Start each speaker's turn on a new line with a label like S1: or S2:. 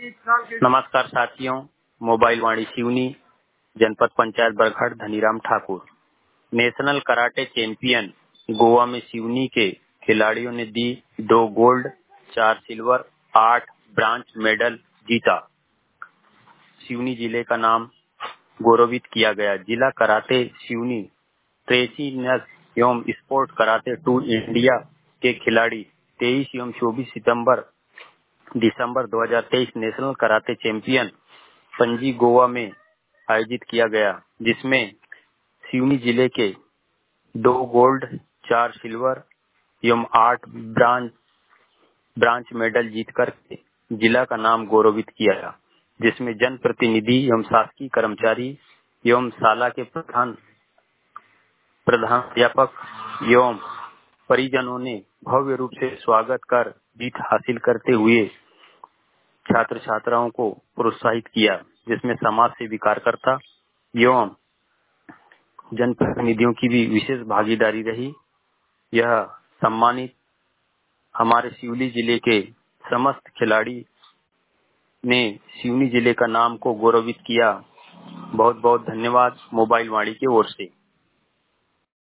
S1: नमस्कार साथियों, मोबाइल वाणी सिवनी, जनपद panchayat Barghat, Dhaniram Thakur. National karate champion Goa में सिवनी के खिलाड़ियों ने दी 2 गोल्ड, 4 सिल्वर, 8 ब्रांज मेडल जीता। सिवनी जिले का नाम गौरवित किया गया। जिला कराटे सिवनी ट्रेसी नस एवं स्पोर्ट कराटे टूर इंडिया के खिलाड़ी 23 एवं 24 दिसंबर 2023 national karate champion Panaji Goa में आयोजित किया गया, जिसमें सिवनी जिले के 2 गोल्ड, 4 सिल्वर एवं 8 ब्रांच मेडल जीतकर जिला का नाम गौरवित किया, जिसमें जनप्रतिनिधि एवं शासकीय कर्मचारी एवं शाला के प्रधानाध्यापक एवं परिजनों ने भव्य रूप से स्वागत कर जीत हासिल करते हुए छात्र छात्राओं को प्रोत्साहित किया, जिसमें समाज सेवी कार्यकर्ता एवं जनप्रतिनिधियों की भी विशेष भागीदारी रही। यह सम्मानित हमारे सिवनी जिले के समस्त खिलाड़ी ने सिवनी जिले का नाम को गौरवित किया। बहुत बहुत धन्यवाद मोबाइल वाणी की ओर से।